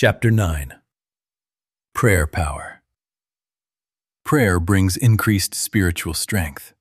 Chapter 9. Prayer Power. Prayer brings increased spiritual strength.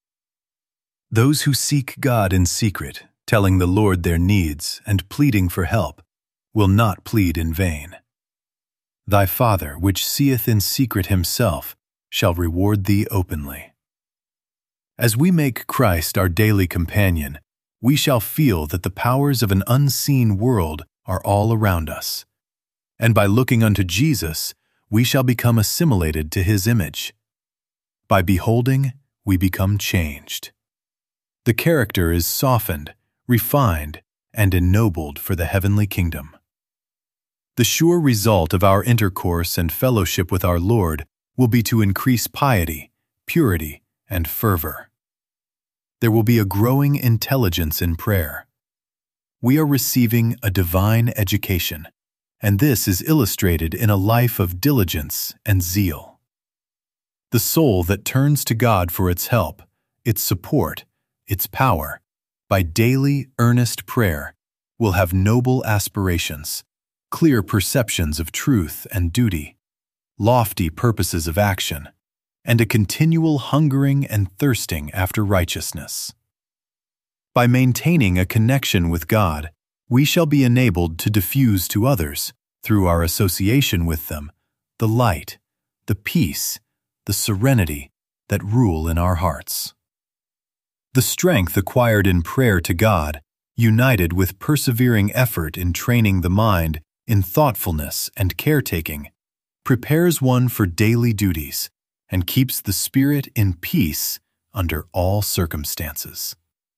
Those who seek God in secret, telling the Lord their needs and pleading for help, will not plead in vain. Thy Father, which seeth in secret himself, shall reward thee openly. As we make Christ our daily companion, we shall feel that the powers of an unseen world are all around us. And by looking unto Jesus, we shall become assimilated to his image. By beholding, we become changed. The character is softened, refined, and ennobled for the heavenly kingdom. The sure result of our intercourse and fellowship with our Lord will be to increase piety, purity, and fervor. There will be a growing intelligence in prayer. We are receiving a divine education, and this is illustrated in a life of diligence and zeal. The soul that turns to God for its help, its support, its power, by daily, earnest prayer, will have noble aspirations, clear perceptions of truth and duty, lofty purposes of action, and a continual hungering and thirsting after righteousness. By maintaining a connection with God, we shall be enabled to diffuse to others, through our association with them, the light, the peace, the serenity that rule in our hearts. The strength acquired in prayer to God, united with persevering effort in training the mind in thoughtfulness and caretaking, prepares one for daily duties and keeps the spirit in peace under all circumstances.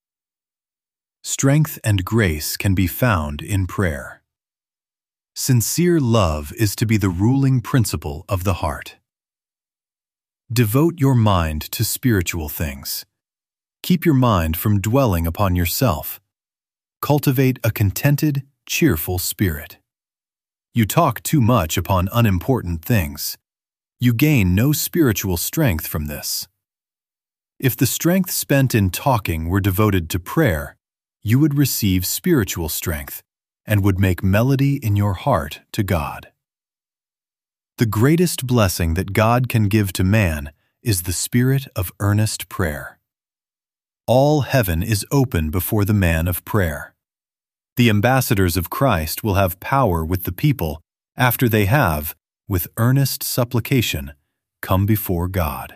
Strength and grace can be found in prayer. Sincere love is to be the ruling principle of the heart. Devote your mind to spiritual things. Keep your mind from dwelling upon yourself. Cultivate a contented, cheerful spirit. You talk too much upon unimportant things. You gain no spiritual strength from this. If the strength spent in talking were devoted to prayer, you would receive spiritual strength and would make melody in your heart to God. The greatest blessing that God can give to man is the spirit of earnest prayer. All heaven is open before the man of prayer. The ambassadors of Christ will have power with the people after they have, with earnest supplication, come before God.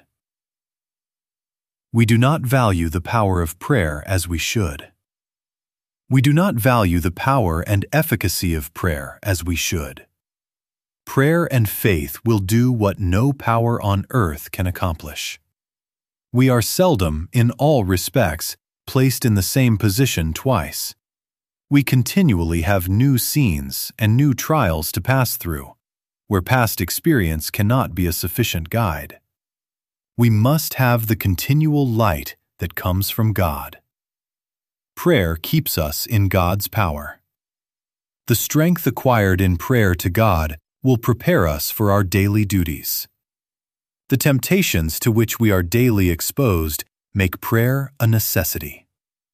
We do not value the power of prayer as we should. We do not value the power and efficacy of prayer as we should. Prayer and faith will do what no power on earth can accomplish. We are seldom, in all respects, placed in the same position twice. We continually have new scenes and new trials to pass through, where past experience cannot be a sufficient guide. We must have the continual light that comes from God. Prayer keeps us in God's power. The strength acquired in prayer to God will prepare us for our daily duties. The temptations to which we are daily exposed make prayer a necessity.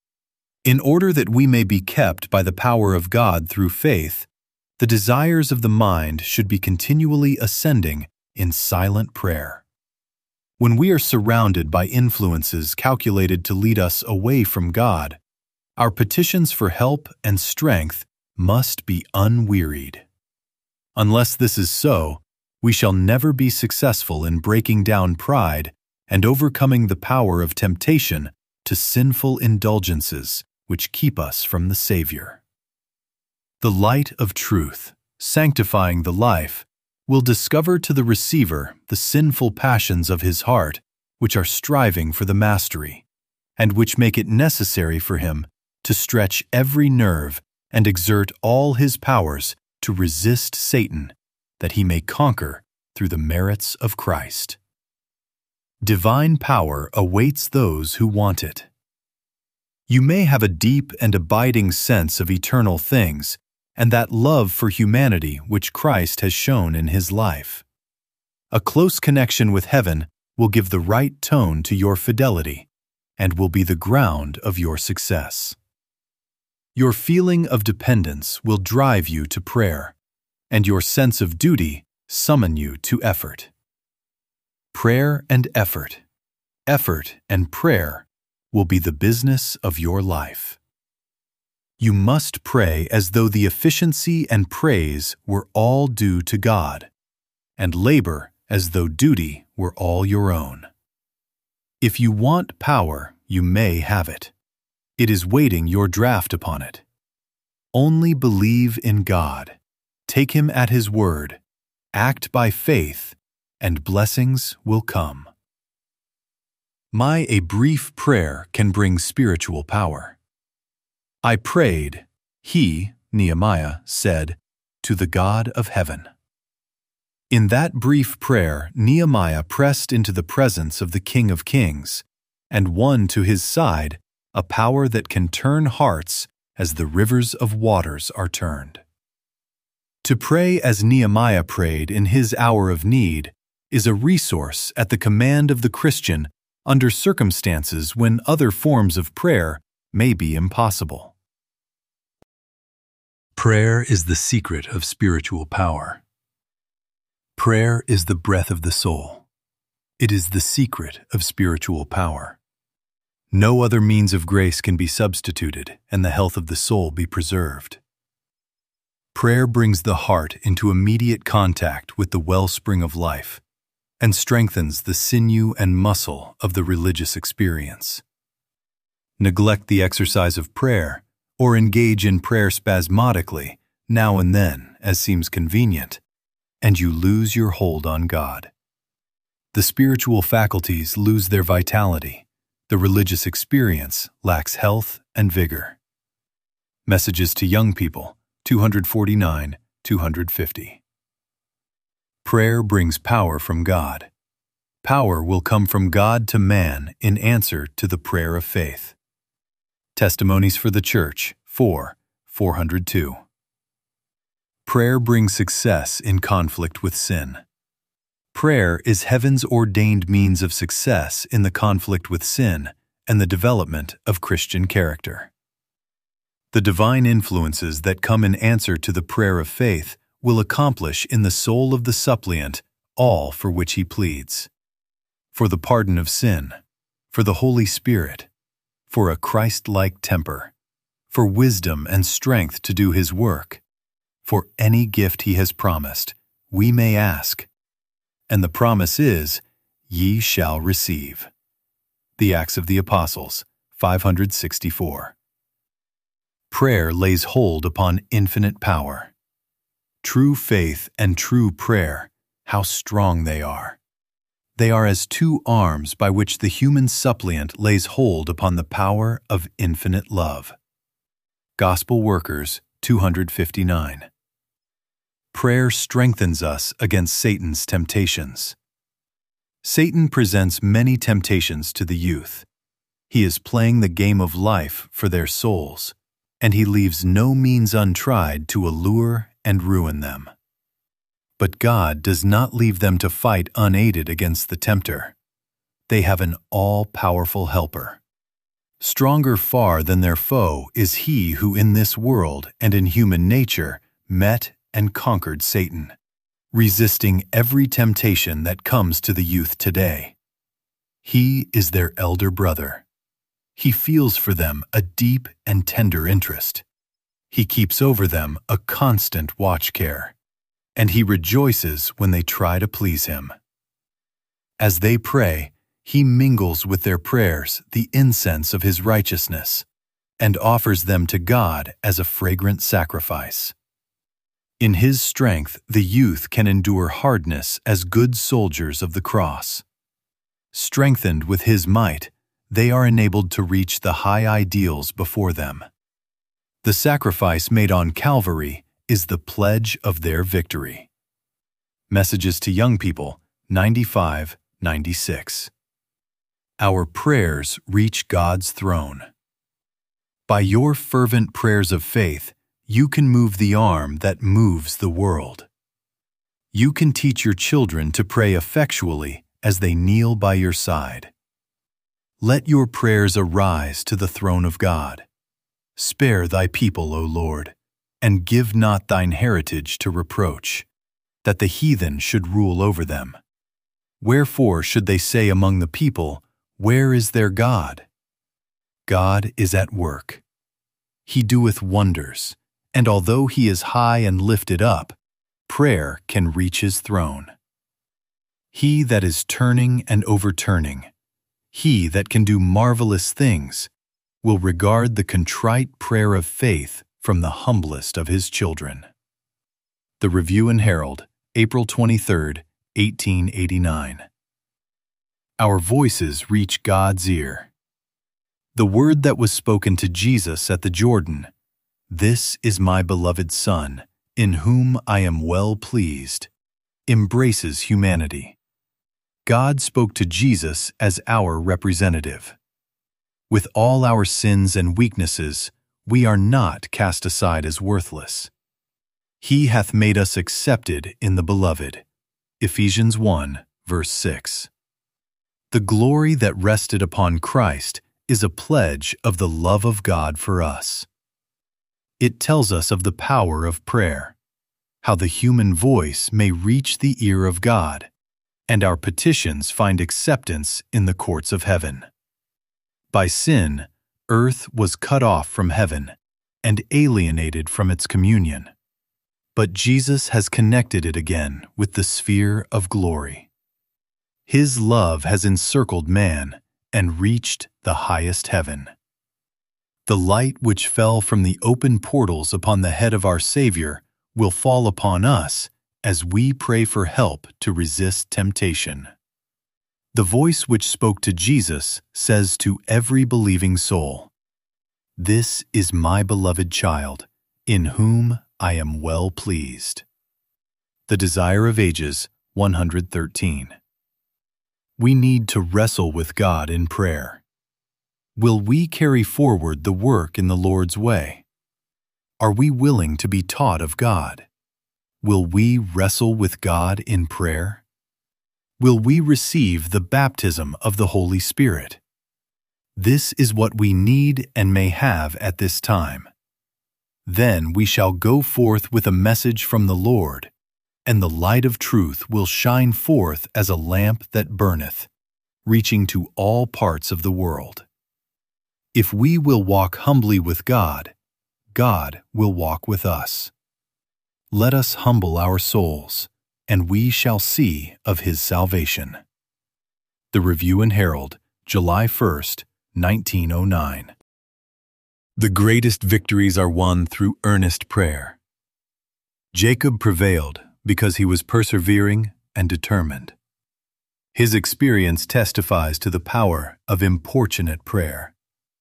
In order that we may be kept by the power of God through faith, the desires of the mind should be continually ascending in silent prayer. When we are surrounded by influences calculated to lead us away from God, our petitions for help and strength must be unwearied. Unless this is so, we shall never be successful in breaking down pride and overcoming the power of temptation to sinful indulgences which keep us from the Savior. The light of truth, sanctifying the life, will discover to the receiver the sinful passions of his heart which are striving for the mastery, and which make it necessary for him to stretch every nerve and exert all his powers to resist Satan, that he may conquer through the merits of Christ. Divine power awaits those who want it. You may have a deep and abiding sense of eternal things and that love for humanity which Christ has shown in his life. A close connection with heaven will give the right tone to your fidelity and will be the ground of your success. Your feeling of dependence will drive you to prayer, and your sense of duty summon you to effort. Prayer and effort. Effort and prayer will be the business of your life. You must pray as though the efficiency and praise were all due to God, and labor as though duty were all your own. If you want power, you may have it. It is waiting your draft upon it. Only believe in God, take Him at His word, act by faith, and blessings will come. A brief prayer can bring spiritual power. I prayed, he, Nehemiah, said, to the God of heaven. In that brief prayer, Nehemiah pressed into the presence of the King of Kings and won to his side a power that can turn hearts as the rivers of waters are turned. To pray as Nehemiah prayed in his hour of need is a resource at the command of the Christian under circumstances when other forms of prayer may be impossible. Prayer is the secret of spiritual power. Prayer is the breath of the soul. It is the secret of spiritual power. No other means of grace can be substituted and the health of the soul be preserved. Prayer brings the heart into immediate contact with the wellspring of life and strengthens the sinew and muscle of the religious experience. Neglect the exercise of prayer or engage in prayer spasmodically, now and then, as seems convenient, and you lose your hold on God. The spiritual faculties lose their vitality. The religious experience lacks health and vigor. Messages to Young People, 249-250. Prayer brings power from God. Power will come from God to man in answer to the prayer of faith. Testimonies for the Church, 402. Prayer brings success in conflict with sin. Prayer is heaven's ordained means of success in the conflict with sin and the development of Christian character. The divine influences that come in answer to the prayer of faith will accomplish in the soul of the suppliant all for which he pleads. For the pardon of sin, for the Holy Spirit, for a Christ-like temper, for wisdom and strength to do His work, for any gift He has promised, we may ask. And the promise is, ye shall receive. The Acts of the Apostles, 564. Prayer lays hold upon infinite power. True faith and true prayer, how strong they are. They are as two arms by which the human suppliant lays hold upon the power of infinite love. Gospel Workers, 259. Prayer strengthens us against Satan's temptations. Satan presents many temptations to the youth. He is playing the game of life for their souls, and he leaves no means untried to allure and ruin them. But God does not leave them to fight unaided against the tempter. They have an all-powerful helper. Stronger far than their foe is he who in this world and in human nature met and conquered Satan, resisting every temptation that comes to the youth today. He is their elder brother. He feels for them a deep and tender interest. He keeps over them a constant watch care, and he rejoices when they try to please him. As they pray, he mingles with their prayers the incense of his righteousness, and offers them to God as a fragrant sacrifice. In his strength, the youth can endure hardness as good soldiers of the cross. Strengthened with his might, they are enabled to reach the high ideals before them. The sacrifice made on Calvary is the pledge of their victory. Messages to Young People, 95-96. Our prayers reach God's throne. By your fervent prayers of faith, you can move the arm that moves the world. You can teach your children to pray effectually as they kneel by your side. Let your prayers arise to the throne of God. Spare thy people, O Lord. and give not thine heritage to reproach, that the heathen should rule over them. Wherefore should they say among the people, Where is their God? God is at work. He doeth wonders, and although he is high and lifted up, prayer can reach his throne. He that is turning and overturning, he that can do marvelous things, will regard the contrite prayer of faith from the humblest of his children. The Review and Herald, April 23, 1889. Our voices reach God's ear. The word that was spoken to Jesus at the Jordan, "This is my beloved Son, in whom I am well pleased," embraces humanity. God spoke to Jesus as our representative. With all our sins and weaknesses, we are not cast aside as worthless. He hath made us accepted in the Beloved. Ephesians 1, verse 6. The glory that rested upon Christ is a pledge of the love of God for us. It tells us of the power of prayer, how the human voice may reach the ear of God, and our petitions find acceptance in the courts of heaven. By sin, earth was cut off from heaven and alienated from its communion. But Jesus has connected it again with the sphere of glory. His love has encircled man and reached the highest heaven. The light which fell from the open portals upon the head of our Savior will fall upon us as we pray for help to resist temptation. The voice which spoke to Jesus says to every believing soul, "This is my beloved child, in whom I am well pleased." The Desire of Ages, 113. We need to wrestle with God in prayer. Will we carry forward the work in the Lord's way? Are we willing to be taught of God? Will we wrestle with God in prayer? Will we receive the baptism of the Holy Spirit? This is what we need and may have at this time. Then we shall go forth with a message from the Lord, and the light of truth will shine forth as a lamp that burneth, reaching to all parts of the world. If we will walk humbly with God, God will walk with us. Let us humble our souls, and we shall see of his salvation. The Review and Herald, July 1, 1909. The greatest victories are won through earnest prayer. Jacob prevailed because he was persevering and determined. His experience testifies to the power of importunate prayer.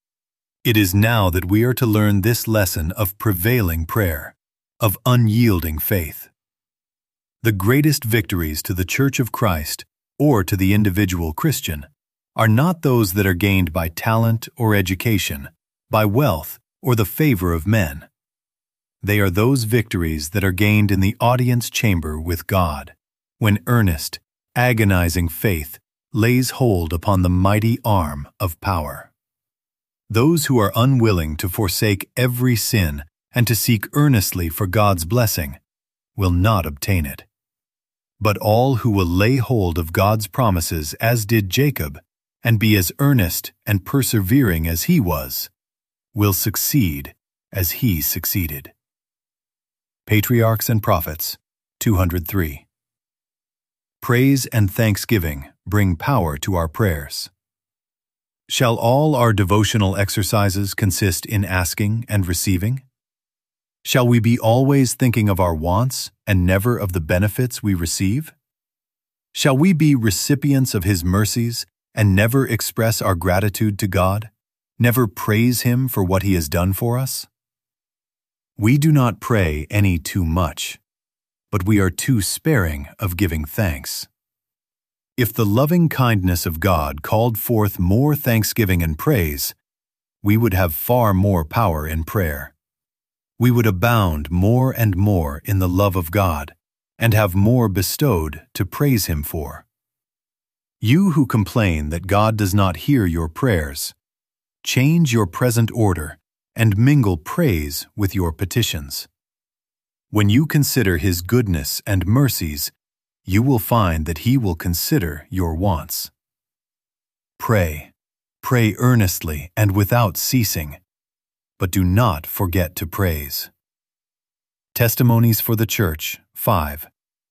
It is now that we are to learn this lesson of prevailing prayer, of unyielding faith. The greatest victories to the Church of Christ or to the individual Christian are not those that are gained by talent or education, by wealth or the favor of men. They are those victories that are gained in the audience chamber with God, when earnest, agonizing faith lays hold upon the mighty arm of power. Those who are unwilling to forsake every sin and to seek earnestly for God's blessing will not obtain it. But all who will lay hold of God's promises as did Jacob, and be as earnest and persevering as he was, will succeed as he succeeded. Patriarchs and Prophets, 203. Praise and thanksgiving bring power to our prayers. Shall all our devotional exercises consist in asking and receiving? Shall we be always thinking of our wants and never of the benefits we receive? Shall we be recipients of his mercies and never express our gratitude to God, never praise him for what he has done for us? We do not pray any too much, but we are too sparing of giving thanks. If the loving kindness of God called forth more thanksgiving and praise, we would have far more power in prayer. We would abound more and more in the love of God, and have more bestowed to praise him for. You who complain that God does not hear your prayers, change your present order and mingle praise with your petitions. When you consider His goodness and mercies, you will find that He will consider your wants. Pray. Pray earnestly and without ceasing, but do not forget to praise. Testimonies for the Church, 5,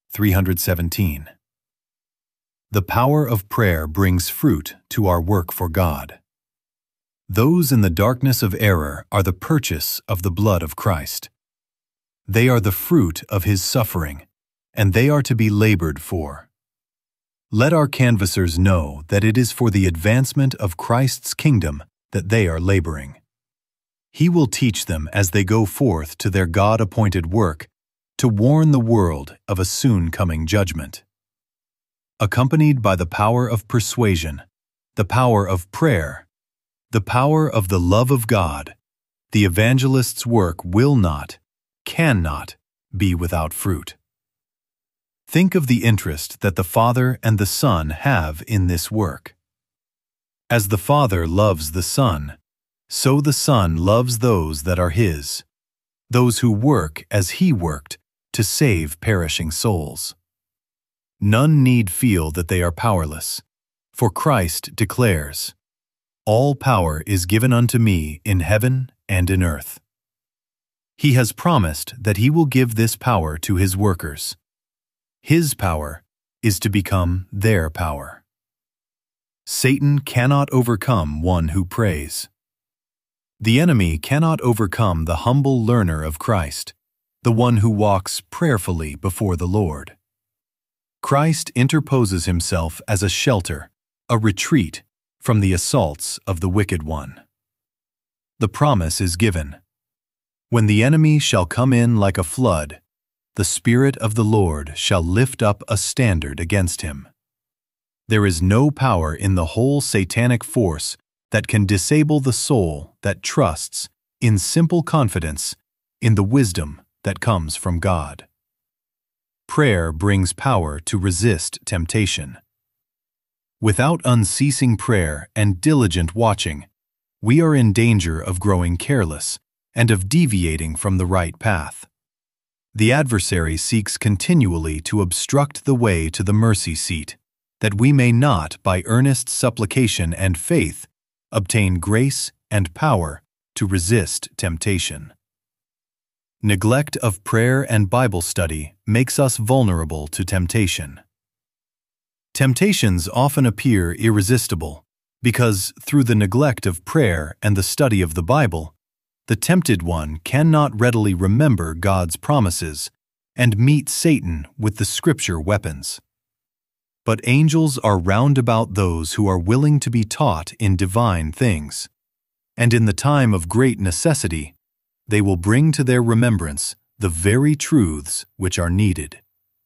317. The power of prayer brings fruit to our work for God. Those in the darkness of error are the purchase of the blood of Christ. They are the fruit of His suffering, and they are to be labored for. Let our canvassers know that it is for the advancement of Christ's kingdom that they are laboring. He will teach them as they go forth to their God-appointed work to warn the world of a soon-coming judgment. Accompanied by the power of persuasion, the power of prayer, the power of the love of God, the evangelist's work will not, cannot, be without fruit. Think of the interest that the Father and the Son have in this work. As the Father loves the Son, so the Son loves those that are His, those who work as He worked to save perishing souls. None need feel that they are powerless, for Christ declares, "All power is given unto me in heaven and in earth." He has promised that He will give this power to His workers. His power is to become their power. Satan cannot overcome one who prays. The enemy cannot overcome the humble learner of Christ, the one who walks prayerfully before the Lord. Christ interposes Himself as a shelter, a retreat from the assaults of the wicked one. The promise is given. When the enemy shall come in like a flood, the Spirit of the Lord shall lift up a standard against him. There is no power in the whole satanic force that can disable the soul that trusts, in simple confidence, in the wisdom that comes from God. Prayer brings power to resist temptation. Without unceasing prayer and diligent watching, we are in danger of growing careless and of deviating from the right path. The adversary seeks continually to obstruct the way to the mercy seat, that we may not, by earnest supplication and faith, obtain grace and power to resist temptation. Neglect of prayer and Bible study makes us vulnerable to temptation. Temptations often appear irresistible because, through the neglect of prayer and the study of the Bible, the tempted one cannot readily remember God's promises and meet Satan with the Scripture weapons. But angels are round about those who are willing to be taught in divine things, and in the time of great necessity, they will bring to their remembrance the very truths which are needed.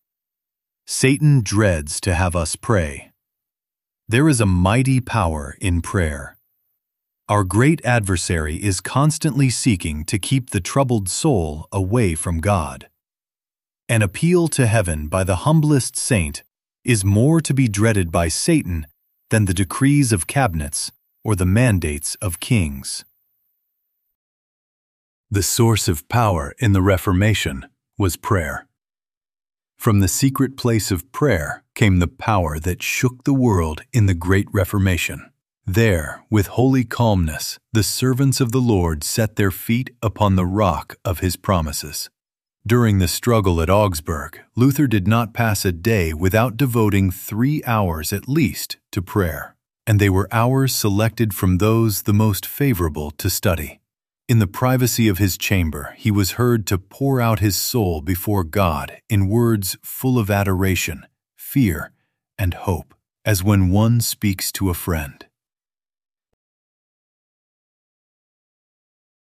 Satan dreads to have us pray. There is a mighty power in prayer. Our great adversary is constantly seeking to keep the troubled soul away from God. An appeal to heaven by the humblest saint is more to be dreaded by Satan than the decrees of cabinets or the mandates of kings. The source of power in the Reformation was prayer. From the secret place of prayer came the power that shook the world in the Great Reformation. There, with holy calmness, the servants of the Lord set their feet upon the rock of His promises. During the struggle at Augsburg, Luther did not pass a day without devoting 3 hours at least to prayer, and they were hours selected from those the most favorable to study. In the privacy of his chamber, he was heard to pour out his soul before God in words full of adoration, fear, and hope, as when one speaks to a friend.